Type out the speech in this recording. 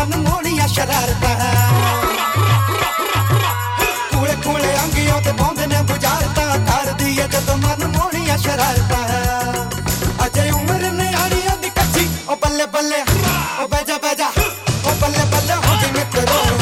मन मोड़िया शरारता कूले कूले अंगियों ते पौंदे ने बुझारता कर दी है जब मन मोड़िया शरारता अजय उम्र ने आड़िया दी कच्ची ओ बल्ले बल्ले ओ बैजा बैजा ओ बल्ले बल्ले हो गई मित्रों